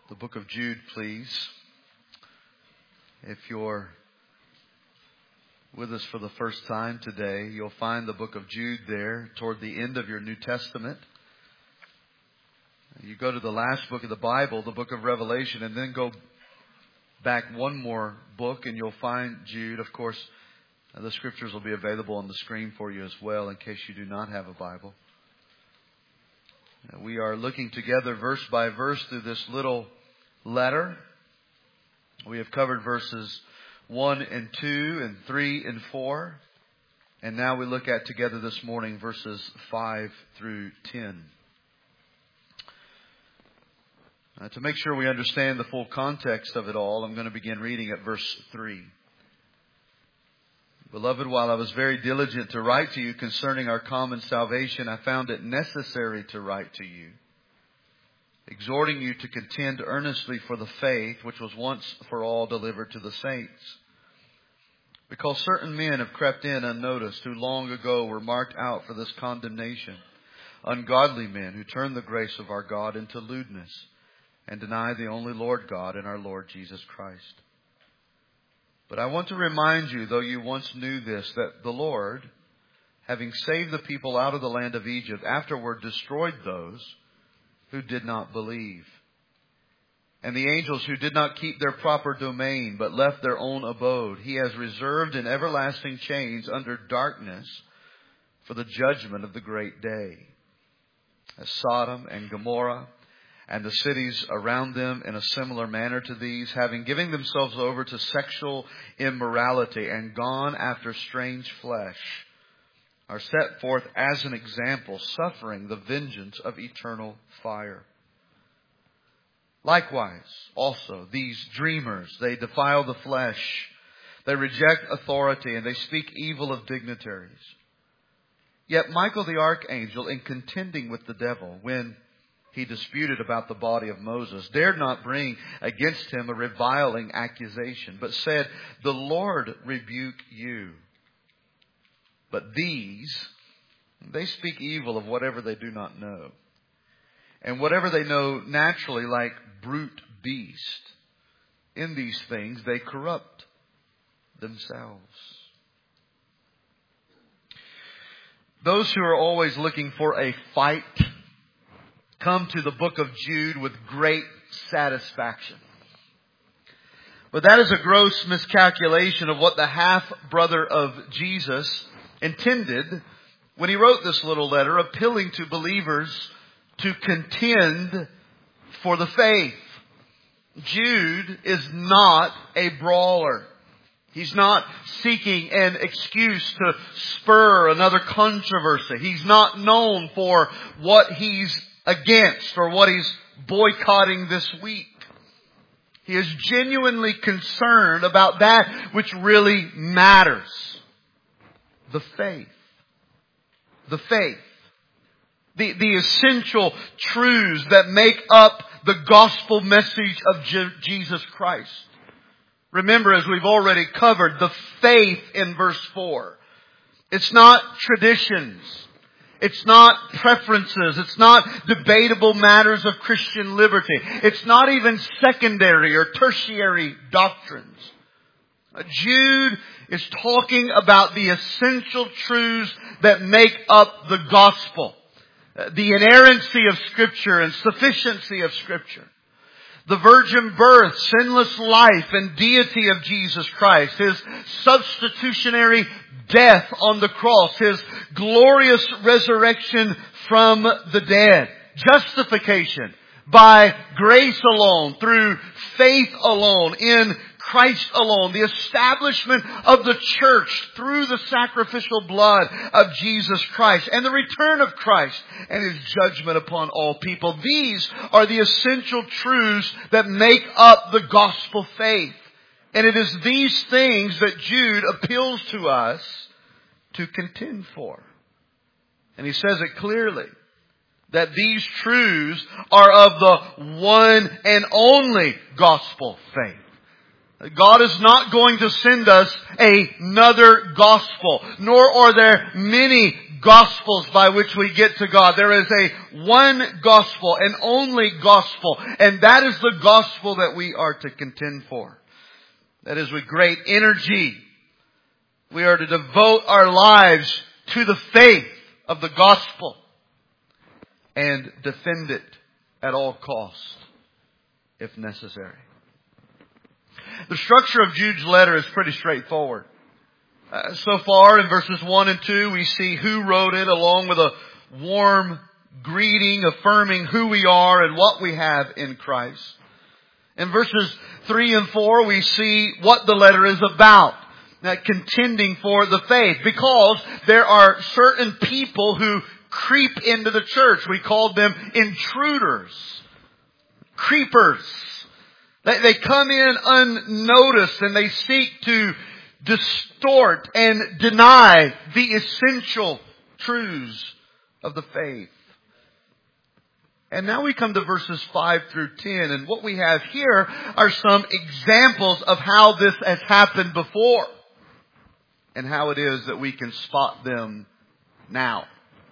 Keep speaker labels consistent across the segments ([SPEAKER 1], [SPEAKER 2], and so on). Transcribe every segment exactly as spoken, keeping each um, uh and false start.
[SPEAKER 1] the book of Jude, please. If you're with us for the first time today, you'll find the book of Jude there toward the end of your New Testament. You go to the last book of the Bible, the book of Revelation, and then go back one more book and you'll find Jude. Of course, the scriptures will be available on the screen for you as well in case you do not have a Bible. We are looking together verse by verse through this little letter. We have covered verses one and two and three and four. And now we look at together this morning verses five through ten. Uh, to make sure we understand the full context of it all, I'm going to begin reading at verse three. Beloved, while I was very diligent to write to you concerning our common salvation, I found it necessary to write to you, exhorting you to contend earnestly for the faith which was once for all delivered to the saints. Because certain men have crept in unnoticed, who long ago were marked out for this condemnation, ungodly men who turn the grace of our God into lewdness, and deny the only Lord God and our Lord Jesus Christ. But I want to remind you, though you once knew this, that the Lord, having saved the people out of the land of Egypt, afterward destroyed those who did not believe. And the angels who did not keep their proper domain, but left their own abode, He has reserved in everlasting chains under darkness for the judgment of the great day. As Sodom and Gomorrah and the cities around them in a similar manner to these, having given themselves over to sexual immorality and gone after strange flesh, are set forth as an example, suffering the vengeance of eternal fire. Likewise, also, these dreamers, they defile the flesh, they reject authority, and they speak evil of dignitaries. Yet Michael the archangel, in contending with the devil, when he disputed about the body of Moses, dared not bring against him a reviling accusation, but said, "The Lord rebuke you." But these, they speak evil of whatever they do not know. And whatever they know naturally, like brute beast, in these things they corrupt themselves. Those who are always looking for a fight come to the book of Jude with great satisfaction. But that is a gross miscalculation of what the half-brother of Jesus intended when he wrote this little letter, appealing to believers to contend for the faith. Jude is not a brawler. He's not seeking an excuse to spur another controversy. He's not known for what he's against or what he's boycotting this week. He is genuinely concerned about that which really matters. The faith. The faith. The, the essential truths that make up the gospel message of Je- Jesus Christ. Remember, as we've already covered, the faith in verse four. It's not traditions. It's not preferences. It's not debatable matters of Christian liberty. It's not even secondary or tertiary doctrines. Jude is talking about the essential truths that make up the gospel. The inerrancy of Scripture and sufficiency of Scripture. The virgin birth, sinless life, and deity of Jesus Christ. His substitutionary death on the cross. His glorious resurrection from the dead. Justification by grace alone, through faith alone, in Christ alone. The establishment of the church through the sacrificial blood of Jesus Christ. And the return of Christ and His judgment upon all people. These are the essential truths that make up the gospel faith. And it is these things that Jude appeals to us to contend for. And he says it clearly, that these truths are of the one and only gospel faith. God is not going to send us another gospel, nor are there many gospels by which we get to God. There is a one gospel, an only gospel. And that is the gospel that we are to contend for. That is with great energy. We are to devote our lives to the faith of the gospel and defend it at all costs, if necessary. The structure of Jude's letter is pretty straightforward. Uh, so far in verses one and two, we see who wrote it along with a warm greeting affirming who we are and what we have in Christ. In verses three and four, we see what the letter is about. That contending for the faith. Because there are certain people who creep into the church. We called them intruders. Creepers. They, they come in unnoticed and they seek to distort and deny the essential truths of the faith. And now we come to verses five through ten. And what we have here are some examples of how this has happened before. And how it is that we can spot them now.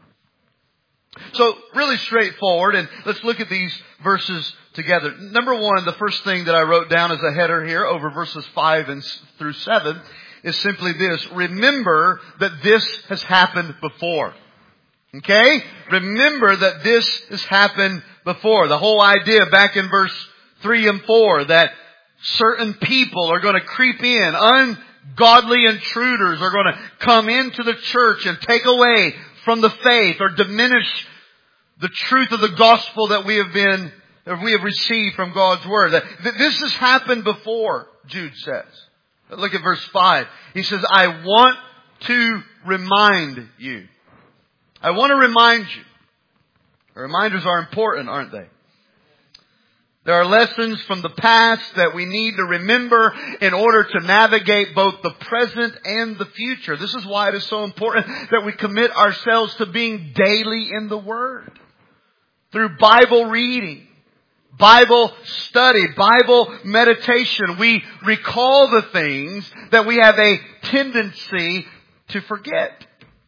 [SPEAKER 1] So, really straightforward, and let's look at these verses together. Number one, the first thing that I wrote down as a header here over verses five and through seven is simply this. Remember that this has happened before. Okay? Remember that this has happened before. The whole idea back in verse three and four that certain people are going to creep in, ungodly intruders are going to come into the church and take away from the faith or diminish the truth of the gospel that we have been, that we have received from God's Word. That this has happened before, Jude says. Look at verse five. He says, I want to remind you. I want to remind you. Reminders are important, aren't they? There are lessons from the past that we need to remember in order to navigate both the present and the future. This is why it is so important that we commit ourselves to being daily in the Word. Through Bible reading, Bible study, Bible meditation, we recall the things that we have a tendency to forget.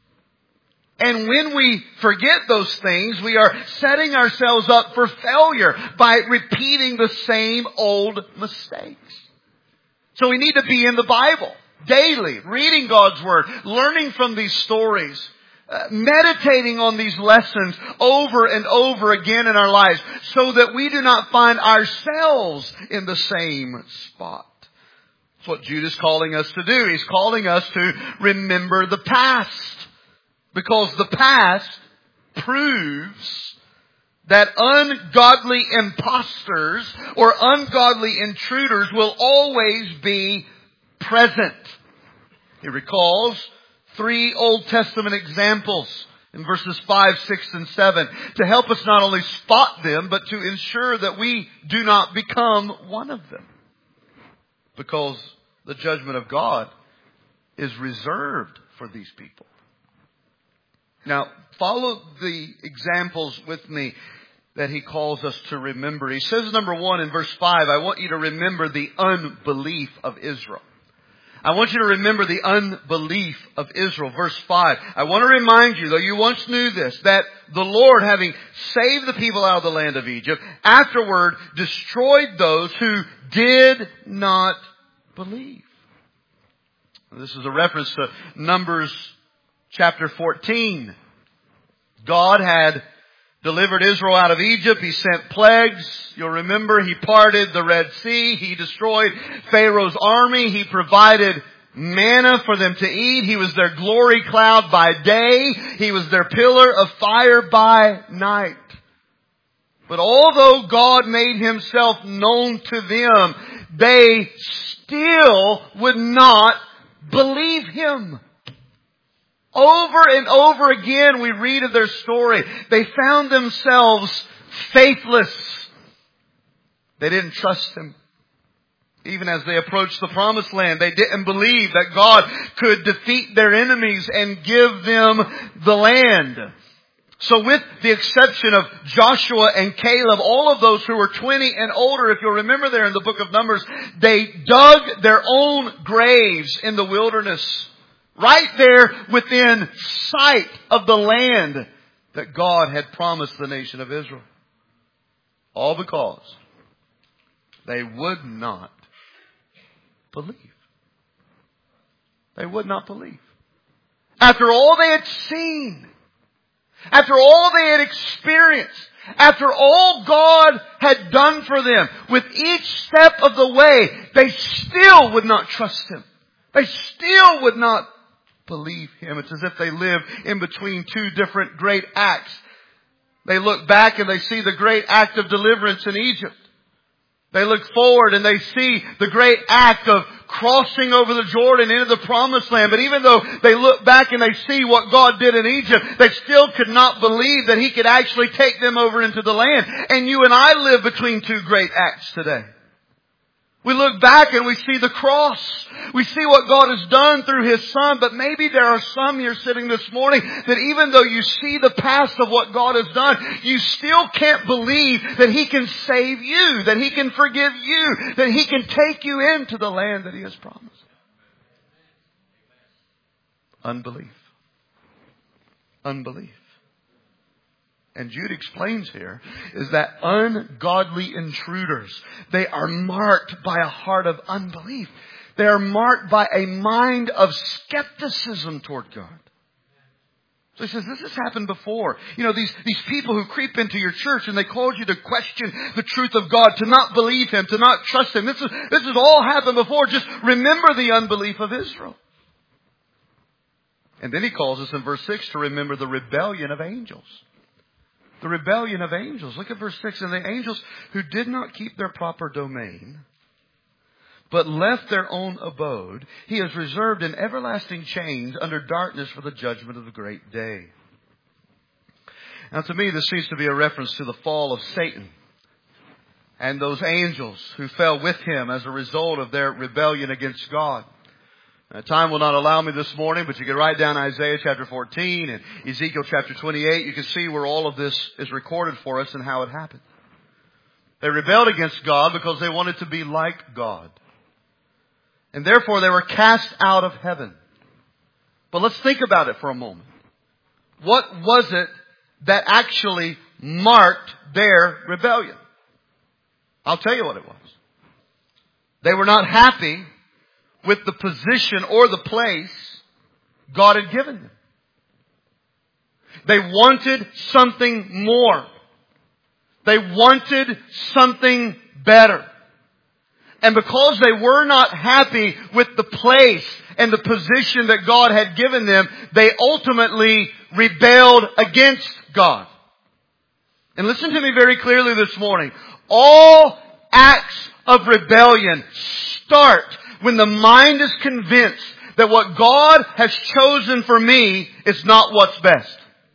[SPEAKER 1] And when we forget those things, we are setting ourselves up for failure by repeating the same old mistakes. So we need to be in the Bible daily, reading God's Word, learning from these stories, uh, meditating on these lessons over and over again in our lives so that we do not find ourselves in the same spot. That's what Jude is calling us to do. He's calling us to remember the past. Because the past proves that ungodly imposters or ungodly intruders will always be present. He recalls three Old Testament examples in verses five, six, and seven to help us not only spot them, but to ensure that we do not become one of them. Because the judgment of God is reserved for these people. Now, follow the examples with me that he calls us to remember. He says, number one, in verse five, I want you to remember the unbelief of Israel. I want you to remember the unbelief of Israel. Verse five, I want to remind you, though you once knew this, that the Lord, having saved the people out of the land of Egypt, afterward destroyed those who did not believe. This is a reference to Numbers Chapter fourteen. God had delivered Israel out of Egypt. He sent plagues. You'll remember He parted the Red Sea. He destroyed Pharaoh's army. He provided manna for them to eat. He was their glory cloud by day. He was their pillar of fire by night. But although God made Himself known to them, they still would not believe Him. Over and over again we read of their story. They found themselves faithless. They didn't trust Him. Even as they approached the promised land, they didn't believe that God could defeat their enemies and give them the land. So with the exception of Joshua and Caleb, all of those who were twenty and older, if you'll remember there in the book of Numbers, they dug their own graves in the wilderness, Right there within sight of the land that God had promised the nation of Israel. All because they would not believe. They would not believe. After all they had seen, after all they had experienced, after all God had done for them, with each step of the way, they still would not trust Him. They still would not believe Him. It's as if they live in between two different great acts. They look back and they see the great act of deliverance in Egypt. They look forward and they see the great act of crossing over the Jordan into the promised land. But even though they look back and they see what God did in Egypt, they still could not believe that He could actually take them over into the land. And you and I live between two great acts today. We look back and we see the cross. We see what God has done through His Son. But maybe there are some here sitting this morning that even though you see the past of what God has done, you still can't believe that He can save you, that He can forgive you, that He can take you into the land that He has promised. Unbelief. Unbelief. And Jude explains here is that ungodly intruders, they are marked by a heart of unbelief. They are marked by a mind of skepticism toward God. So he says, this has happened before. You know, these, these people who creep into your church and they cause you to question the truth of God, to not believe Him, to not trust Him. This is, this has all happened before. Just remember the unbelief of Israel. And then he calls us in verse six to remember the rebellion of angels. The rebellion of angels. Look at verse six. And the angels who did not keep their proper domain, but left their own abode, He has reserved in everlasting chains under darkness for the judgment of the great day. Now to me, this seems to be a reference to the fall of Satan and those angels who fell with him as a result of their rebellion against God. Now, time will not allow me this morning, but you can write down Isaiah chapter fourteen and Ezekiel chapter twenty-eight. You can see where all of this is recorded for us and how it happened. They rebelled against God because they wanted to be like God. And therefore they were cast out of heaven. But let's think about it for a moment. What was it that actually marked their rebellion? I'll tell you what it was. They were not happy with the position or the place God had given them. They wanted something more. They wanted something better. And because they were not happy with the place and the position that God had given them, they ultimately rebelled against God. And listen to me very clearly this morning. All acts of rebellion start when the mind is convinced that what God has chosen for me is not what's best.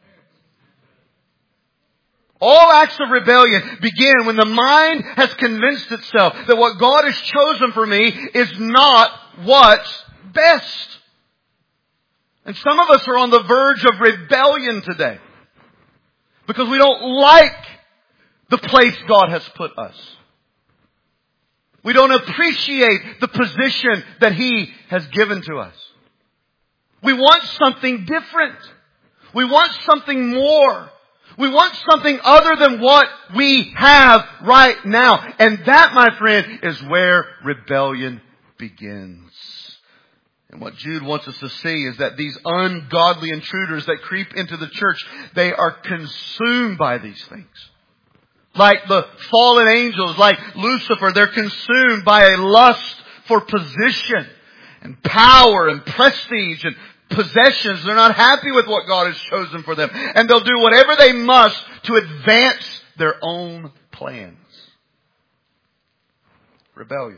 [SPEAKER 1] All acts of rebellion begin when the mind has convinced itself that what God has chosen for me is not what's best. And some of us are on the verge of rebellion today because we don't like the place God has put us. We don't appreciate the position that He has given to us. We want something different. We want something more. We want something other than what we have right now. And that, my friend, is where rebellion begins. And what Jude wants us to see is that these ungodly intruders that creep into the church, they are consumed by these things. Like the fallen angels, like Lucifer, they're consumed by a lust for position and power and prestige and possessions. They're not happy with what God has chosen for them. And they'll do whatever they must to advance their own plans. Rebellion.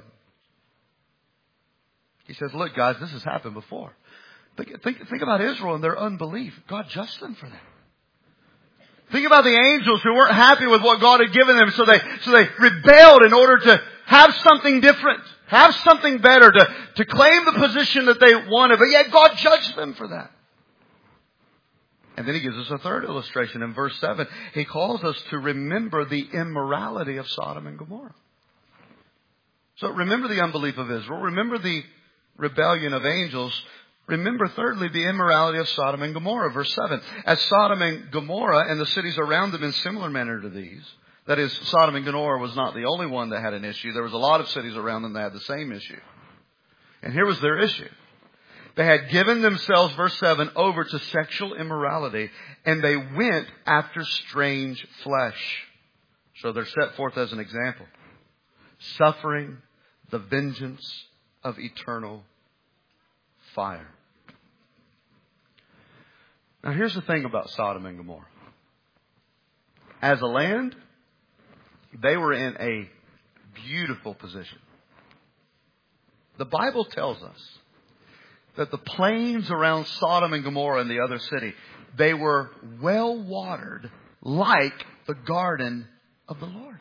[SPEAKER 1] He says, look guys, this has happened before. Think, think, think about Israel and their unbelief. God judged them for that. Think about the angels who weren't happy with what God had given them, so they, so they rebelled in order to have something different, have something better, to, to claim the position that they wanted, but yet God judged them for that. And then He gives us a third illustration in verse seven. He calls us to remember the immorality of Sodom and Gomorrah. So remember the unbelief of Israel, remember the rebellion of angels, Remember, thirdly, the immorality of Sodom and Gomorrah. Verse seven. As Sodom and Gomorrah and the cities around them in similar manner to these. That is, Sodom and Gomorrah was not the only one that had an issue. There was a lot of cities around them that had the same issue. And here was their issue. They had given themselves, verse seven, over to sexual immorality, and they went after strange flesh. So they're set forth as an example. Suffering the vengeance of eternal fire. Now here's the thing about Sodom and Gomorrah. As a land, they were in a beautiful position. The Bible tells us that the plains around Sodom and Gomorrah and the other city, they were well watered like the garden of the Lord.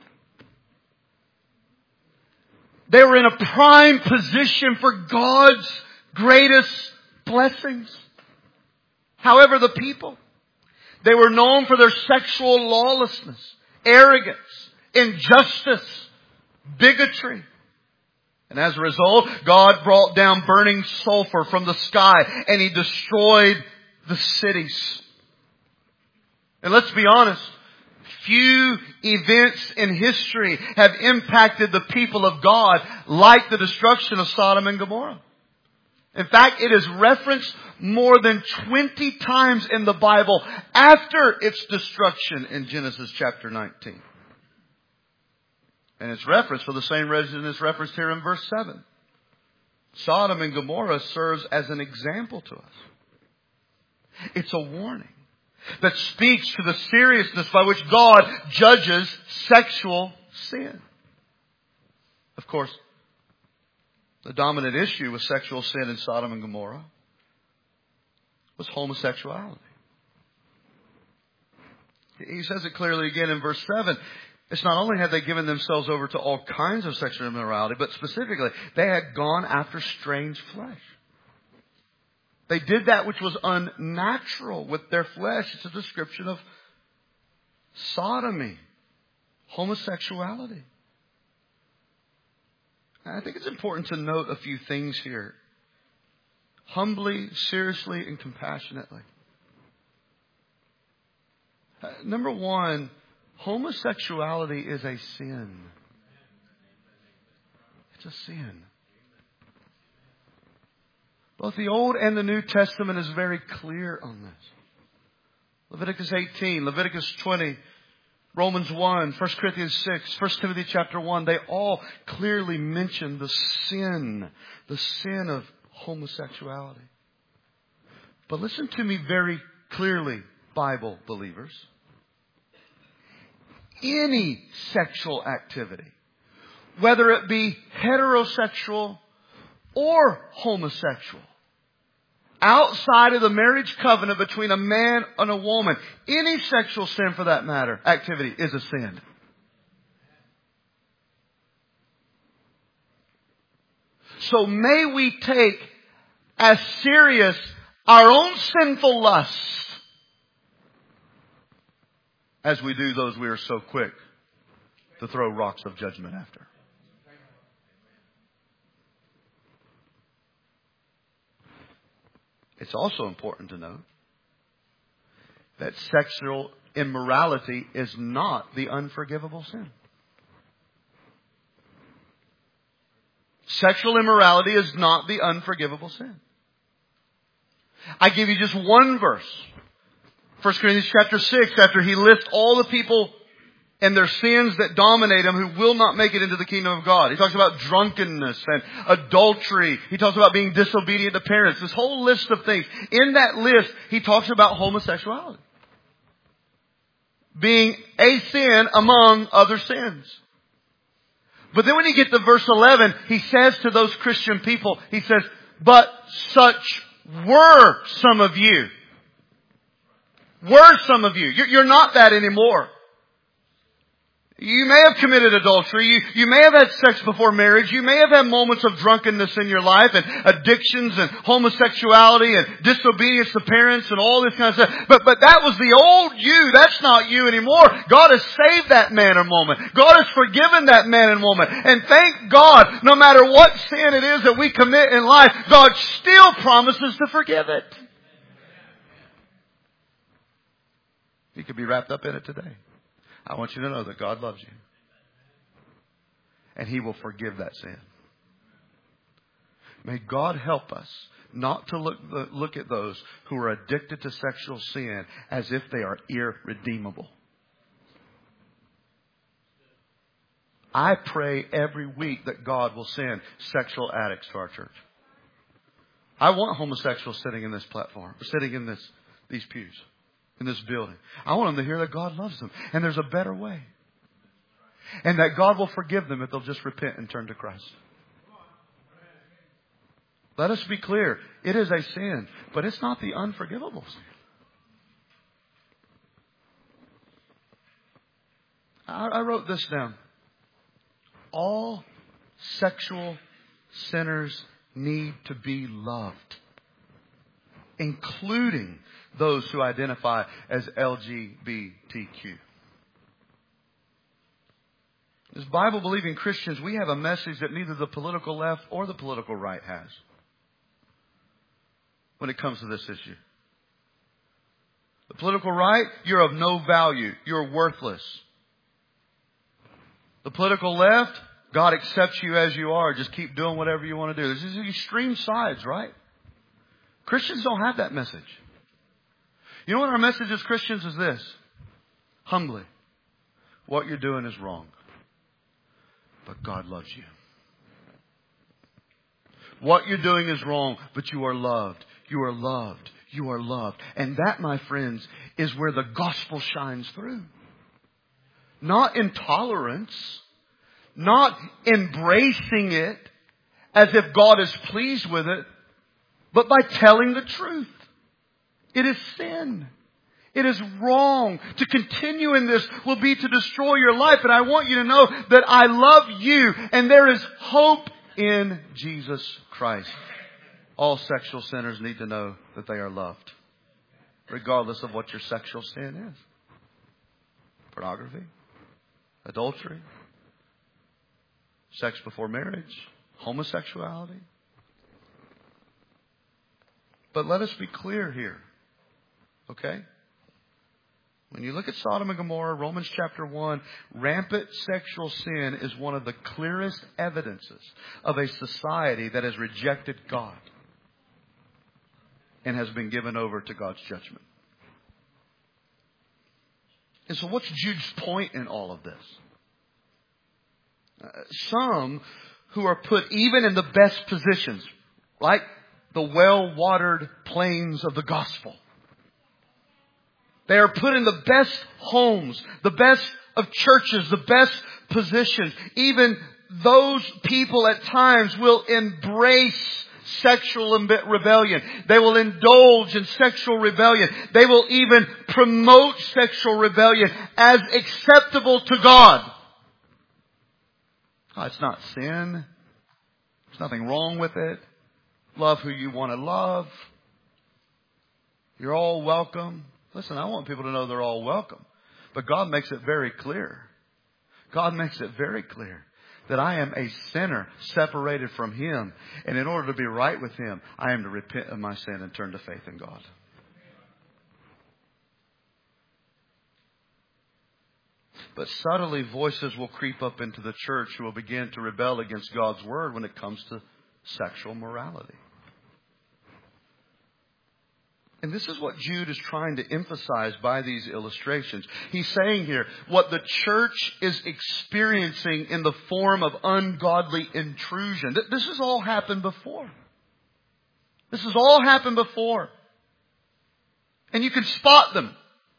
[SPEAKER 1] They were in a prime position for God's greatest blessings. However, the people, they were known for their sexual lawlessness, arrogance, injustice, bigotry. And as a result, God brought down burning sulfur from the sky and He destroyed the cities. And let's be honest, few events in history have impacted the people of God like the destruction of Sodom and Gomorrah. In fact, it is referenced more than twenty times in the Bible after its destruction in Genesis chapter nineteen. And it's referenced for the same reason it's referenced here in verse seven. Sodom and Gomorrah serves as an example to us. It's a warning that speaks to the seriousness by which God judges sexual sin. Of course, the dominant issue with sexual sin in Sodom and Gomorrah was homosexuality. He says it clearly again in verse seven. It's not only had they given themselves over to all kinds of sexual immorality, but specifically, they had gone after strange flesh. They did that which was unnatural with their flesh. It's a description of sodomy, homosexuality. I think it's important to note a few things here. Humbly, seriously, and compassionately. Uh, number one, homosexuality is a sin. It's a sin. Both the Old and the New Testament is very clear on this. Leviticus eighteen, Leviticus twenty, Romans one, First Corinthians six, First Timothy chapter one, they all clearly mention the sin, the sin of homosexuality. But listen to me very clearly, Bible believers. Any sexual activity, whether it be heterosexual or homosexual, outside of the marriage covenant between a man and a woman, any sexual sin for that matter, activity is a sin. So may we take as serious our own sinful lusts as we do those we are so quick to throw rocks of judgment after. It's also important to note that sexual immorality is not the unforgivable sin. Sexual immorality is not the unforgivable sin. I give you just one verse. First Corinthians chapter six, after he lists all the people and their sins that dominate them who will not make it into the kingdom of God. He talks about drunkenness and adultery. He talks about being disobedient to parents. This whole list of things. In that list, he talks about homosexuality being a sin among other sins. But then when you get to verse eleven, he says to those Christian people, he says, but such were some of you. Were some of you. You're not that anymore. You may have committed adultery. You, you may have had sex before marriage. You may have had moments of drunkenness in your life and addictions and homosexuality and disobedience to parents and all this kind of stuff. But, but that was the old you. That's not you anymore. God has saved that man or woman. God has forgiven that man and woman. And thank God, no matter what sin it is that we commit in life, God still promises to forgive it. You could be wrapped up in it today. I want you to know that God loves you. And He will forgive that sin. May God help us not to look, look at those who are addicted to sexual sin as if they are irredeemable. I pray every week that God will send sexual addicts to our church. I want homosexuals sitting in this platform, sitting in this these pews. In this building. I want them to hear that God loves them. And there's a better way. And that God will forgive them if they'll just repent and turn to Christ. Let us be clear. It is a sin. But it's not the unforgivable sin. I, I wrote this down. All sexual sinners need to be loved. Including those who identify as L G B T Q. As Bible-believing Christians, we have a message that neither the political left or the political right has when it comes to this issue. The political right, you're of no value. You're worthless. The political left, God accepts you as you are. Just keep doing whatever you want to do. There's these extreme sides, right? Christians don't have that message. You know what our message as Christians is this? Humbly. What you're doing is wrong. But God loves you. What you're doing is wrong, but you are loved. You are loved. You are loved. And that, my friends, is where the gospel shines through. Not intolerance. Not embracing it as if God is pleased with it. But by telling the truth. It is sin. It is wrong. To continue in this will be to destroy your life. And I want you to know that I love you. And there is hope in Jesus Christ. All sexual sinners need to know that they are loved. Regardless of what your sexual sin is. Pornography. Adultery. Sex before marriage. Homosexuality. But let us be clear here. Okay? When you look at Sodom and Gomorrah, Romans chapter one, rampant sexual sin is one of the clearest evidences of a society that has rejected God and has been given over to God's judgment. And so what's Jude's point in all of this? Uh, some who are put even in the best positions, like the well-watered plains of the gospel. They are put in the best homes, the best of churches, the best positions. Even those people at times will embrace sexual rebellion. They will indulge in sexual rebellion. They will even promote sexual rebellion as acceptable to God. Oh, it's not sin. There's nothing wrong with it. Love who you want to love. You're all welcome. Listen, I want people to know they're all welcome. But God makes it very clear. God makes it very clear that I am a sinner separated from Him. And in order to be right with Him, I am to repent of my sin and turn to faith in God. But subtly, voices will creep up into the church who will begin to rebel against God's word when it comes to sexual morality. And this is what Jude is trying to emphasize by these illustrations. He's saying here, what the church is experiencing in the form of ungodly intrusion. This has all happened before. This has all happened before. And you can spot them.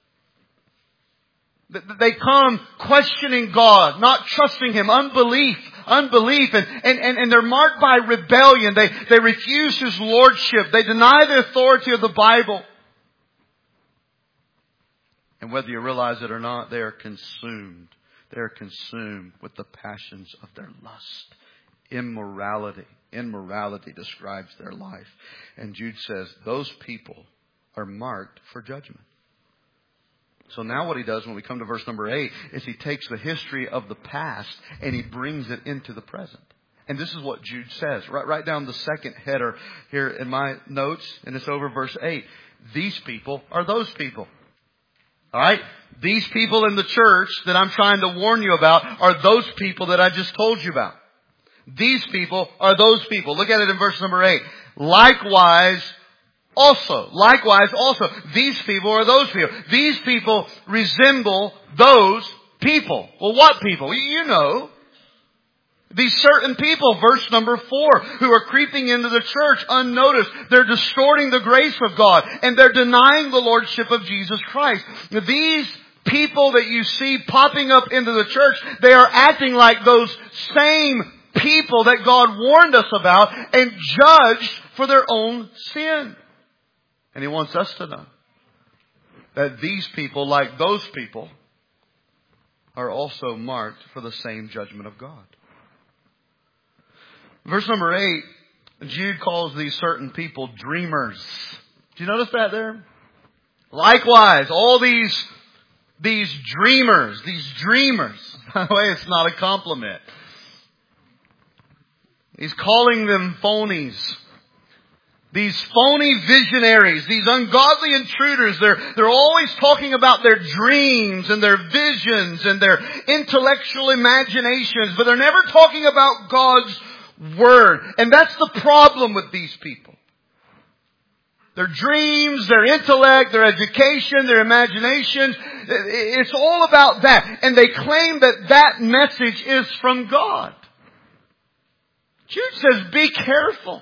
[SPEAKER 1] They come questioning God, not trusting Him, unbelief, unbelief, and, and, and, and they're marked by rebellion. They, they refuse His lordship. They deny the authority of the Bible. And whether you realize it or not, they are consumed. They are consumed with the passions of their lust. Immorality. Immorality describes their life. And Jude says those people are marked for judgment. So now what he does when we come to verse number eight is he takes the history of the past and he brings it into the present. And this is what Jude says. Write, write down the second header here in my notes, and it's over verse eight. These people are those people. All right? These people in the church that I'm trying to warn you about are those people that I just told you about. These people are those people. Look at it in verse number eight. Likewise, also, likewise, also, these people are those people. These people resemble those people. Well, what people? You know. These certain people, verse number four, who are creeping into the church unnoticed. They're distorting the grace of God, and they're denying the lordship of Jesus Christ. These people that you see popping up into the church, they are acting like those same people that God warned us about and judged for their own sin. And He wants us to know that these people, like those people, are also marked for the same judgment of God. Verse number eight, Jude calls these certain people dreamers. Do you notice that there? Likewise, all these, these dreamers, these dreamers. By the way, it's not a compliment. He's calling them phonies. These phony visionaries, these ungodly intruders, they're, they're always talking about their dreams and their visions and their intellectual imaginations, but they're never talking about God's Word. And that's the problem with these people. Their dreams, their intellect, their education, their imagination, it's all about that. And they claim that that message is from God. Jude says, be careful.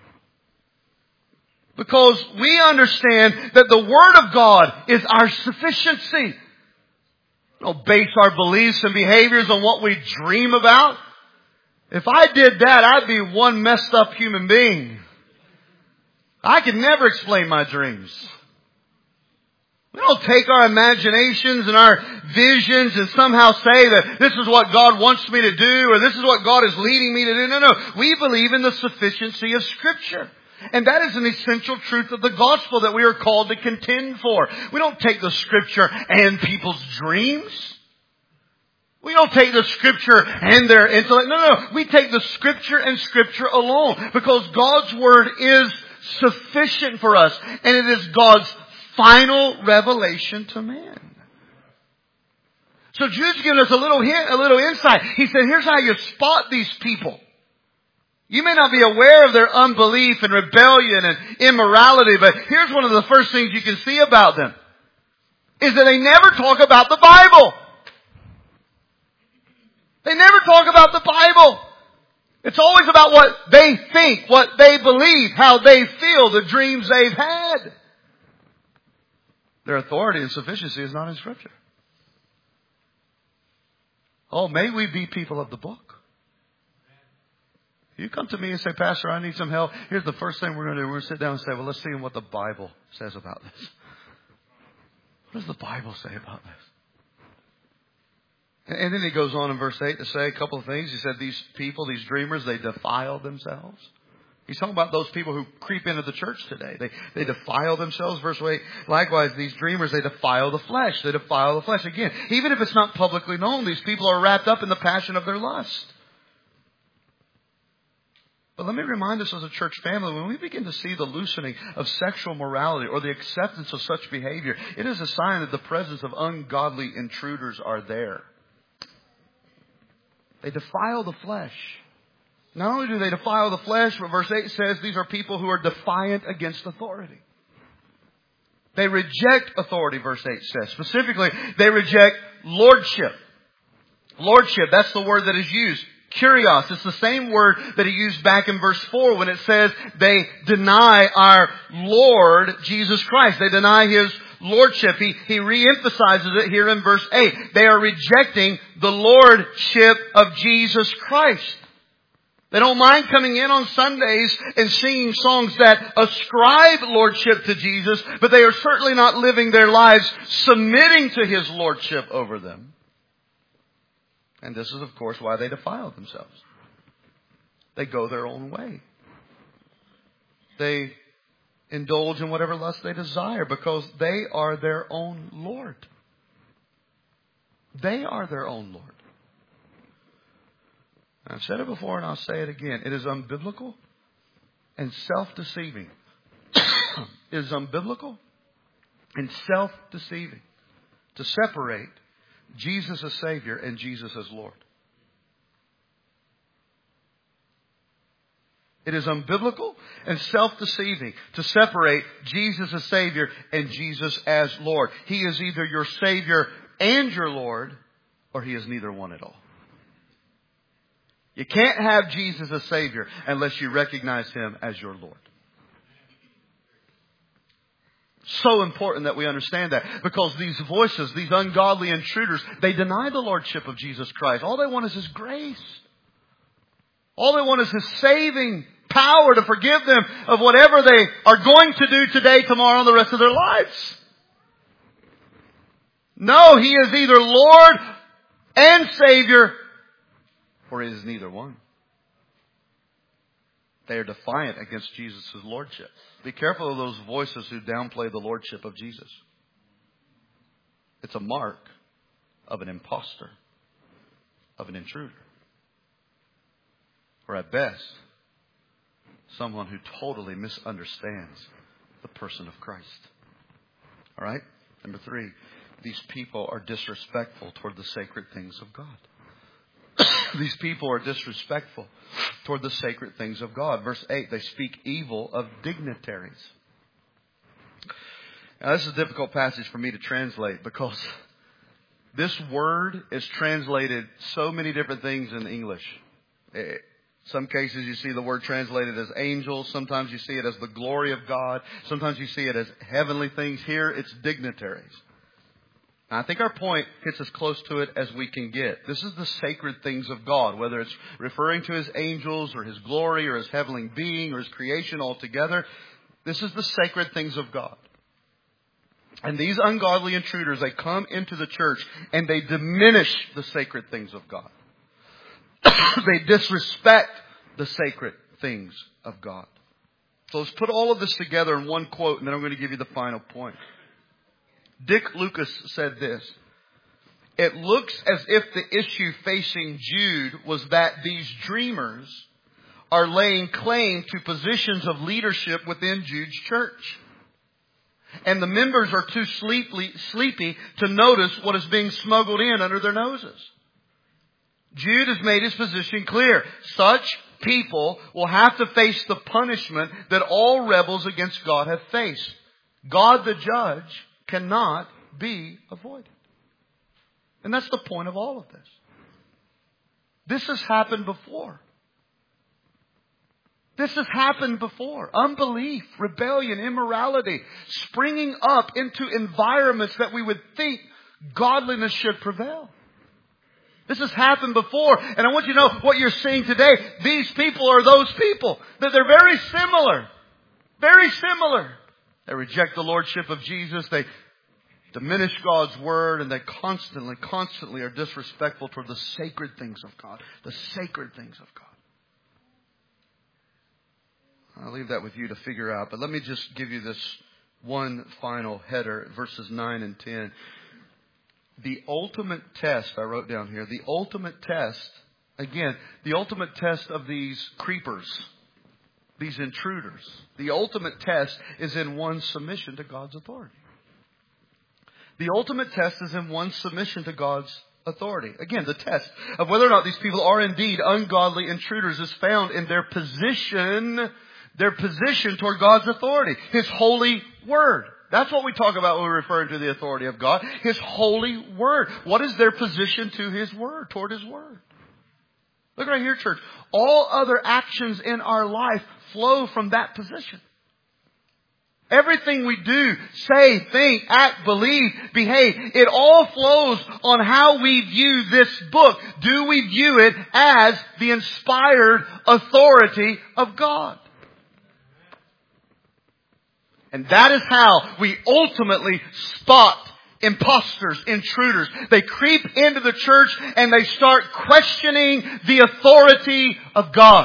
[SPEAKER 1] Because we understand that the Word of God is our sufficiency. We don't base our beliefs and behaviors on what we dream about. If I did that, I'd be one messed up human being. I could never explain my dreams. We don't take our imaginations and our visions and somehow say that this is what God wants me to do or this is what God is leading me to do. No, no. We believe in the sufficiency of Scripture. And that is an essential truth of the gospel that we are called to contend for. We don't take the Scripture and people's dreams. We don't take the Scripture and their intellect. No, no. We take the Scripture and Scripture alone. Because God's Word is sufficient for us. And it is God's final revelation to man. So Jude's giving us a little hint, a little insight. He said, here's how you spot these people. You may not be aware of their unbelief and rebellion and immorality, but here's one of the first things you can see about them. Is that they never talk about the Bible. They never talk about the Bible. It's always about what they think, what they believe, how they feel, the dreams they've had. Their authority and sufficiency is not in Scripture. Oh, may we be people of the book. You come to me and say, Pastor, I need some help. Here's the first thing we're going to do. We're going to sit down and say, well, let's see what the Bible says about this. What does the Bible say about this? And then he goes on in verse eight to say a couple of things. He said these people, these dreamers, they defile themselves. He's talking about those people who creep into the church today. They, they defile themselves. Verse eight, likewise, these dreamers, they defile the flesh. They defile the flesh. Again, even if it's not publicly known, these people are wrapped up in the passion of their lust. But let me remind us as a church family, when we begin to see the loosening of sexual morality or the acceptance of such behavior, it is a sign that the presence of ungodly intruders are there. They defile the flesh. Not only do they defile the flesh, but verse eight says these are people who are defiant against authority. They reject authority, verse eight says. Specifically, they reject lordship. Lordship, that's the word that is used. Kurios, it's the same word that he used back in verse four when it says they deny our Lord Jesus Christ. They deny His lordship. He, he re-emphasizes it here in verse eight. They are rejecting the lordship of Jesus Christ. They don't mind coming in on Sundays and singing songs that ascribe lordship to Jesus, but they are certainly not living their lives submitting to His lordship over them. And this is, of course, why they defile themselves. They go their own way. They indulge in whatever lust they desire because they are their own Lord. They are their own Lord. I've said it before and I'll say it again. It is unbiblical and self-deceiving. It is unbiblical and self-deceiving to separate Jesus as Savior and Jesus as Lord. It is unbiblical and self-deceiving to separate Jesus as Savior and Jesus as Lord. He is either your Savior and your Lord, or He is neither one at all. You can't have Jesus as Savior unless you recognize Him as your Lord. So important that we understand that, because these voices, these ungodly intruders, they deny the Lordship of Jesus Christ. All they want is His grace. All they want is His saving power to forgive them of whatever they are going to do today, tomorrow, and the rest of their lives. No, He is either Lord and Savior, or He is neither one. They are defiant against Jesus' Lordship. Be careful of those voices who downplay the Lordship of Jesus. It's a mark of an imposter, of an intruder. Or at best, someone who totally misunderstands the person of Christ. All right? Number three, these people are disrespectful toward the sacred things of God. These people are disrespectful toward the sacred things of God. Verse eight, they speak evil of dignitaries. Now, this is a difficult passage for me to translate because this word is translated so many different things in English. Some cases you see the word translated as angels. Sometimes you see it as the glory of God. Sometimes you see it as heavenly things. Here it's dignitaries. And I think our point hits as close to it as we can get. This is the sacred things of God, whether it's referring to His angels or His glory or His heavenly being or His creation altogether. This is the sacred things of God. And these ungodly intruders, they come into the church and they diminish the sacred things of God. They disrespect the sacred things of God. So let's put all of this together in one quote, and then I'm going to give you the final point. Dick Lucas said this: "It looks as if the issue facing Jude was that these dreamers are laying claim to positions of leadership within Jude's church. And the members are too sleepy, sleepy to notice what is being smuggled in under their noses. Jude has made his position clear. Such people will have to face the punishment that all rebels against God have faced. God the judge cannot be avoided." And that's the point of all of this. This has happened before. This has happened before. Unbelief, rebellion, immorality, springing up into environments that we would think godliness should prevail. This has happened before. And I want you to know what you're seeing today. These people are those people. That they're very similar. Very similar. They reject the Lordship of Jesus. They diminish God's Word. And they constantly, constantly are disrespectful toward the sacred things of God. The sacred things of God. I'll leave that with you to figure out. But let me just give you this one final header, verses nine and ten. The ultimate test, I wrote down here, the ultimate test, again, the ultimate test of these creepers, these intruders, the ultimate test is in one's submission to God's authority. The ultimate test is in one's submission to God's authority. Again, the test of whether or not these people are indeed ungodly intruders is found in their position, their position toward God's authority, His holy word. That's what we talk about when we refer to the authority of God. His holy word. What is their position to His word, toward His word? Look right here, church. All other actions in our life flow from that position. Everything we do, say, think, act, believe, behave, it all flows on how we view this book. Do we view it as the inspired authority of God? And that is how we ultimately spot imposters, intruders. They creep into the church and they start questioning the authority of God.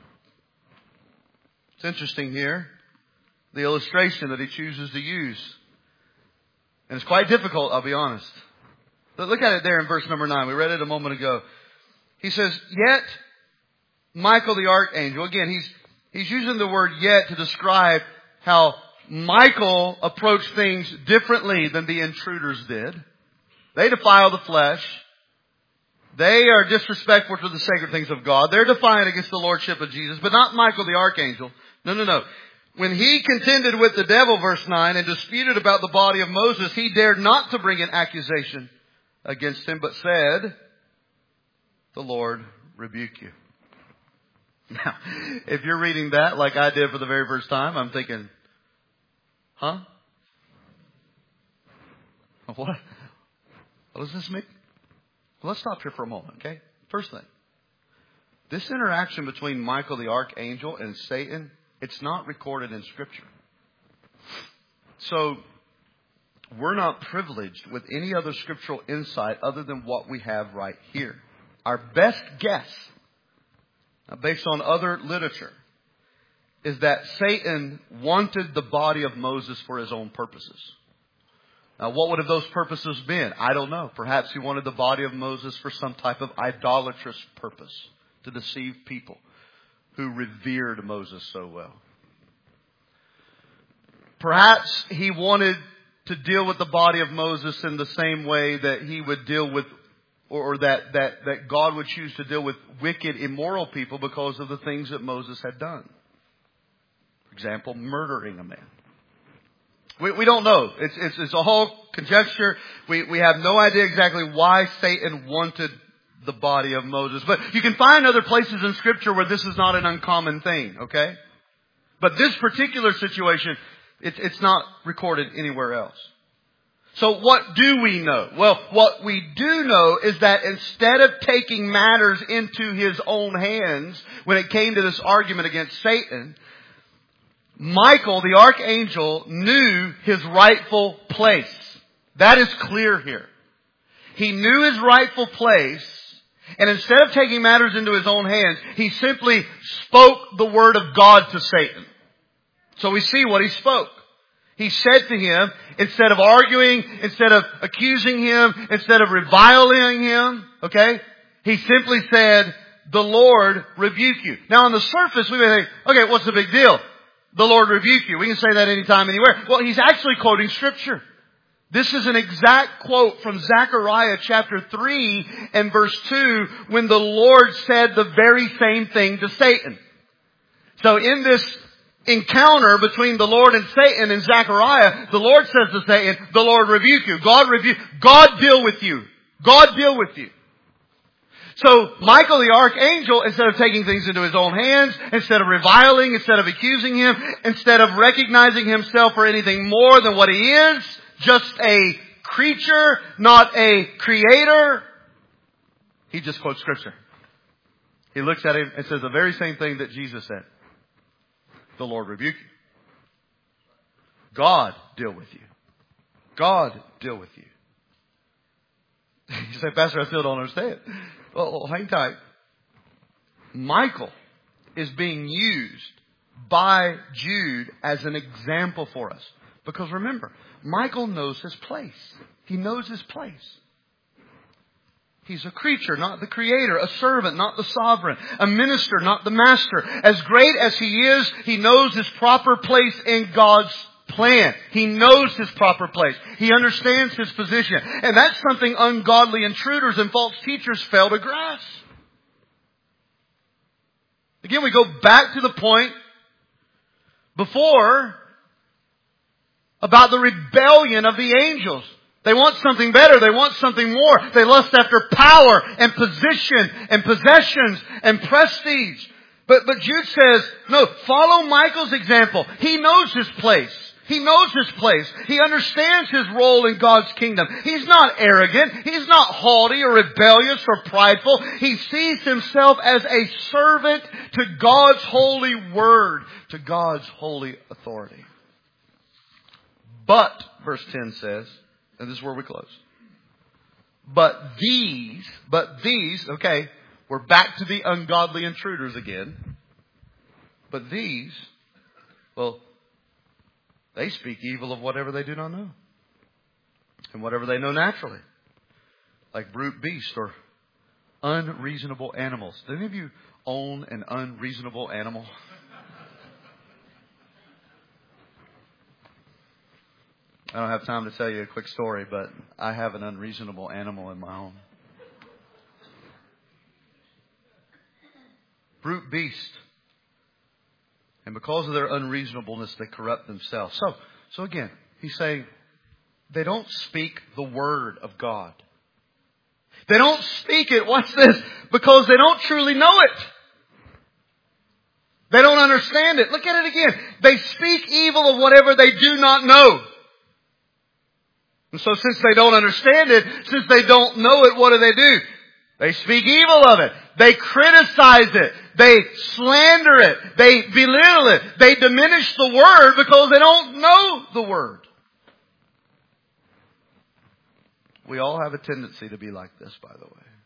[SPEAKER 1] It's interesting here, the illustration that he chooses to use. And it's quite difficult, I'll be honest. But look at it there in verse number nine. We read it a moment ago. He says, yet Michael the archangel, again, he's, he's using the word yet to describe how Michael approached things differently than the intruders did. They defile the flesh. They are disrespectful to the sacred things of God. They're defiant against the lordship of Jesus, but not Michael the archangel. No, no, no. When he contended with the devil, verse nine, and disputed about the body of Moses, he dared not to bring an accusation against him, but said, the Lord rebuke you. Now, if you're reading that like I did for the very first time, I'm thinking, huh? What? What does this mean? Well, let's stop here for a moment, okay? First thing. This interaction between Michael the archangel and Satan, it's not recorded in Scripture. So, we're not privileged with any other scriptural insight other than what we have right here. Our best guess, based on other literature, is that Satan wanted the body of Moses for his own purposes. Now, what would have those purposes been? I don't know. Perhaps he wanted the body of Moses for some type of idolatrous purpose, to deceive people who revered Moses so well. Perhaps he wanted to deal with the body of Moses in the same way that he would deal with, or that, that, that God would choose to deal with wicked, immoral people because of the things that Moses had done. For example, murdering a man. We, we don't know. It's, it's, it's a whole conjecture. We, we have no idea exactly why Satan wanted the body of Moses. But you can find other places in Scripture where this is not an uncommon thing, okay? But this particular situation, it, it's not recorded anywhere else. So what do we know? Well, what we do know is that instead of taking matters into his own hands when it came to this argument against Satan, Michael, the archangel, knew his rightful place. That is clear here. He knew his rightful place, and instead of taking matters into his own hands, he simply spoke the word of God to Satan. So we see what he spoke. He said to him, instead of arguing, instead of accusing him, instead of reviling him, okay, he simply said, the Lord rebuke you. Now on the surface, we may think, okay, what's the big deal? The Lord rebuke you. We can say that anytime, anywhere. Well, he's actually quoting Scripture. This is an exact quote from Zechariah chapter three and verse two, when the Lord said the very same thing to Satan. So in this encounter between the Lord and Satan in Zechariah, the Lord says to Satan, the Lord rebuke you. God rebuke, God deal with you. God deal with you. So Michael the archangel, instead of taking things into his own hands, instead of reviling, instead of accusing him, instead of recognizing himself for anything more than what he is, just a creature, not a creator, he just quotes Scripture. He looks at him and says the very same thing that Jesus said. The Lord rebuke you. God deal with you. God deal with you. You say, Pastor, I still don't understand. Well, hang tight. Michael is being used by Jude as an example for us. Because remember, Michael knows his place. He knows his place. He's a creature, not the creator. A servant, not the sovereign. A minister, not the master. As great as he is, he knows his proper place in God's plan. He knows his proper place. He understands his position. And that's something ungodly intruders and false teachers fail to grasp. Again, we go back to the point before about the rebellion of the angels. They want something better. They want something more. They lust after power and position and possessions and prestige. But, but Jude says, no, follow Michael's example. He knows his place. He knows his place. He understands his role in God's kingdom. He's not arrogant. He's not haughty or rebellious or prideful. He sees himself as a servant to God's holy word, to God's holy authority. But, verse ten says, And this is where we close. But these, but these, okay, we're back to the ungodly intruders again. But these, well, they speak evil of whatever they do not know. And whatever they know naturally. Like brute beasts or unreasonable animals. Do any of you own an unreasonable animal? I don't have time to tell you a quick story, but I have an unreasonable animal in my home. Brute beast. And because of their unreasonableness, they corrupt themselves. So, so again, he's saying they don't speak the word of God. They don't speak it, watch this, because they don't truly know it. They don't understand it. Look at it again. They speak evil of whatever they do not know. And so since they don't understand it, since they don't know it, what do they do? They speak evil of it. They criticize it. They slander it. They belittle it. They diminish the word because they don't know the word. We all have a tendency to be like this, by the way.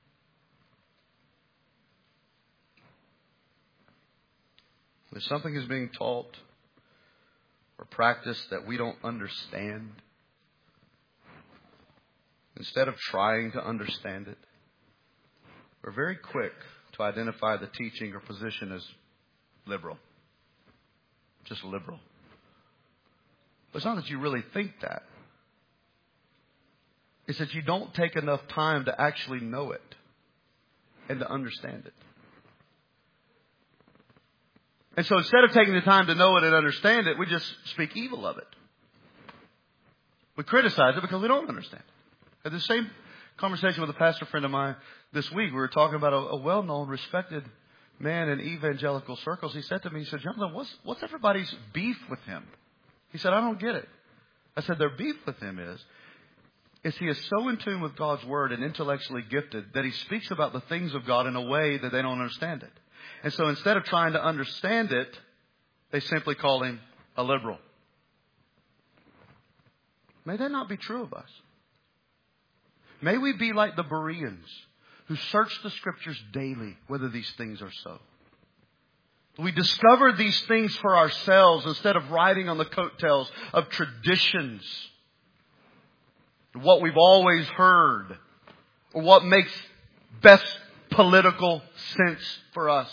[SPEAKER 1] If something is being taught or practiced that we don't understand, instead of trying to understand it, we're very quick to identify the teaching or position as liberal. Just liberal. But it's not that you really think that. It's that you don't take enough time to actually know it and to understand it. And so instead of taking the time to know it and understand it, we just speak evil of it. We criticize it because we don't understand it. I had the same conversation with a pastor friend of mine this week. We were talking about a, a well-known, respected man in evangelical circles. He said to me, he said, Jonathan, what's, what's everybody's beef with him? He said, I don't get it. I said, their beef with him is, is he is so in tune with God's word and intellectually gifted that he speaks about the things of God in a way that they don't understand it. And so instead of trying to understand it, they simply call him a liberal. May that not be true of us. May we be like the Bereans who search the Scriptures daily whether these things are so. We discover these things for ourselves instead of riding on the coattails of traditions. What we've always heard. Or what makes best political sense for us.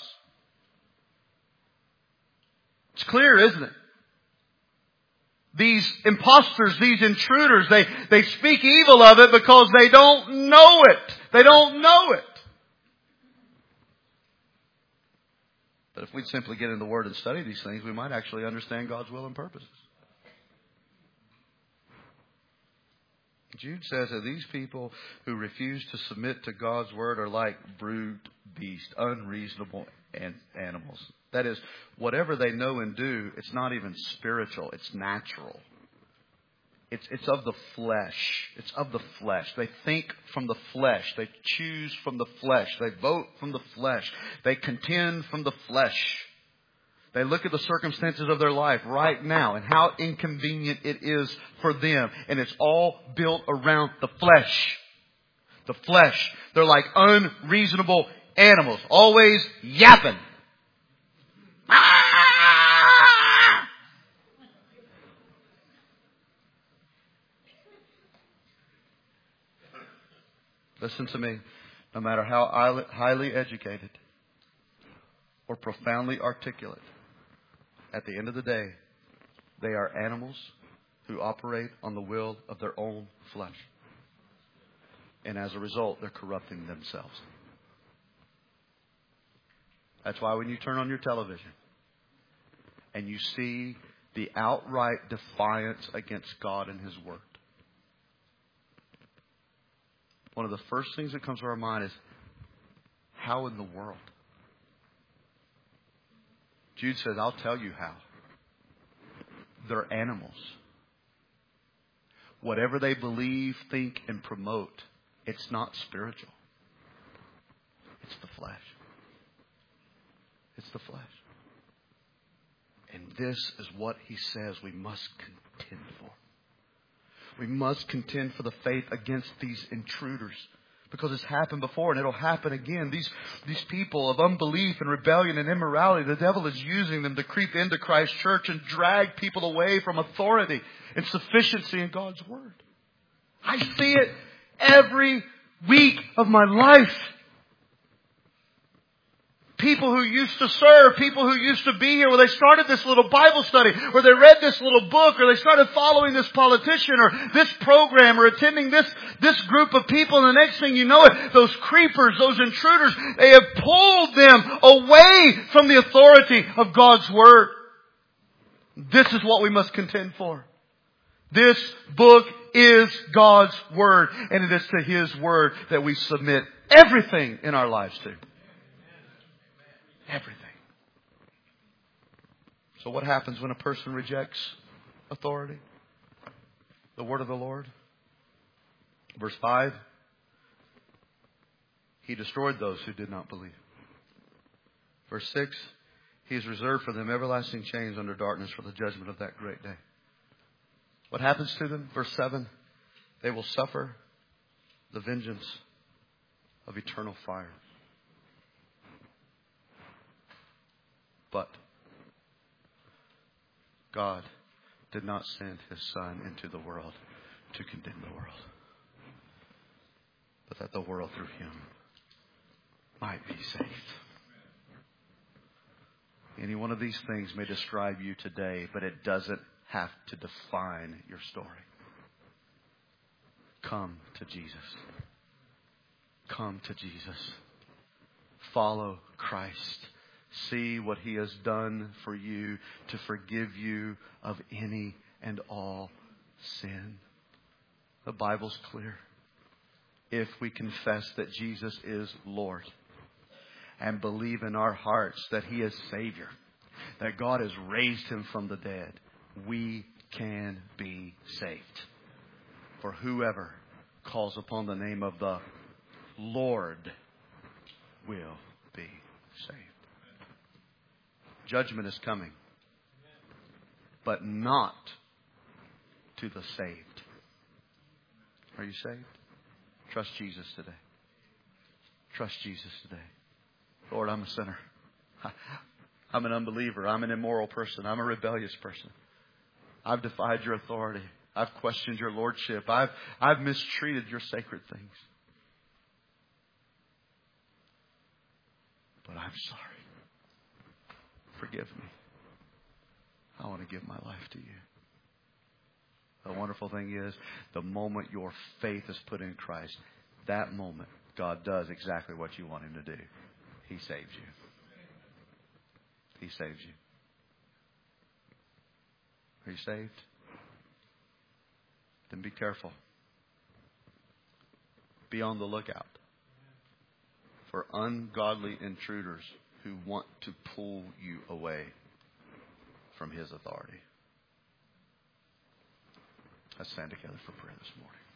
[SPEAKER 1] It's clear, isn't it? These imposters, these intruders, they, they speak evil of it because they don't know it. They don't know it. But if we'd simply get in the Word and study these things, we might actually understand God's will and purposes. Jude says that these people who refuse to submit to God's Word are like brute beasts, unreasonable animals. That is, whatever they know and do, it's not even spiritual. It's natural. It's, it's of the flesh. It's of the flesh. They think from the flesh. They choose from the flesh. They vote from the flesh. They contend from the flesh. They look at the circumstances of their life right now and how inconvenient it is for them. And it's all built around the flesh. The flesh. They're like unreasonable animals. Always yapping. Listen to me. No matter how highly educated or profoundly articulate, at the end of the day, they are animals who operate on the will of their own flesh. And as a result, they're corrupting themselves. That's why when you turn on your television and you see the outright defiance against God and His Word, one of the first things that comes to our mind is, how in the world? Jude says, I'll tell you how. They're animals. Whatever they believe, think, and promote, it's not spiritual. It's the flesh. It's the flesh. And this is what he says we must contend for. We must contend for the faith against these intruders. Because it's happened before and it'll happen again. These, these people of unbelief and rebellion and immorality, the devil is using them to creep into Christ's church and drag people away from authority and sufficiency in God's Word. I see it every week of my life. People who used to serve, people who used to be here, where they started this little Bible study, where they read this little book, or they started following this politician, or this program, or attending this, this group of people, and the next thing you know it, those creepers, those intruders, they have pulled them away from the authority of God's Word. This is what we must contend for. This book is God's Word, and it is to His Word that we submit everything in our lives to. Everything. So what happens when a person rejects authority? The Word of the Lord. Verse five. He destroyed those who did not believe. Verse six. He has reserved for them everlasting chains under darkness for the judgment of that great day. What happens to them? Verse seven. They will suffer the vengeance of eternal fire. But God did not send His Son into the world to condemn the world, but that the world through Him might be saved. Any one of these things may describe you today, but it doesn't have to define your story. Come to Jesus. Come to Jesus. Follow Christ. See what He has done for you to forgive you of any and all sin. The Bible's clear. If we confess that Jesus is Lord and believe in our hearts that He is Savior, that God has raised Him from the dead, we can be saved. For whoever calls upon the name of the Lord will be saved. Judgment is coming, but not to the saved. Are you saved? Trust Jesus today. Trust Jesus today. Lord, I'm a sinner. I'm an unbeliever. I'm an immoral person. I'm a rebellious person. I've defied your authority. I've questioned your lordship. I've, I've mistreated your sacred things. But I'm sorry. Forgive me. I want to give my life to you. The wonderful thing is, the moment your faith is put in Christ, that moment, God does exactly what you want Him to do. He saves you. He saves you. Are you saved? Then be careful. Be on the lookout for ungodly intruders who want to pull you away from His authority. Let's stand together for prayer this morning.